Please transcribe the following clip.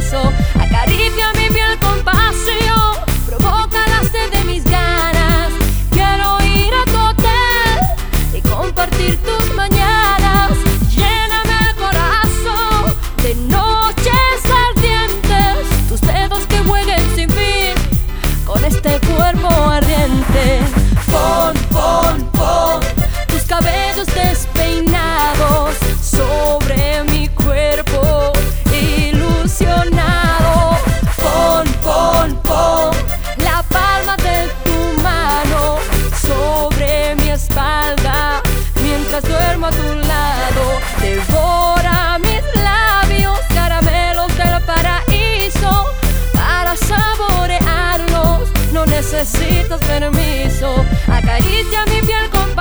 permiso. Acaricia mi piel con pasión, provoca la sed de mis ganas. Quiero ir a tu hotel y compartir tus mañanas. Lléname el corazón de noches ardientes, tus dedos que jueguen sin fin con este cuerpo ardiente. Pon tus cabellos despeinados sobre mi cuerpo ilusionado. Pon la palma de tu mano sobre mi espalda mientras duermo a tu lado. Devora mis labios, caramelos del paraíso, para saborearlos no necesitas permiso. Acaricia mi piel con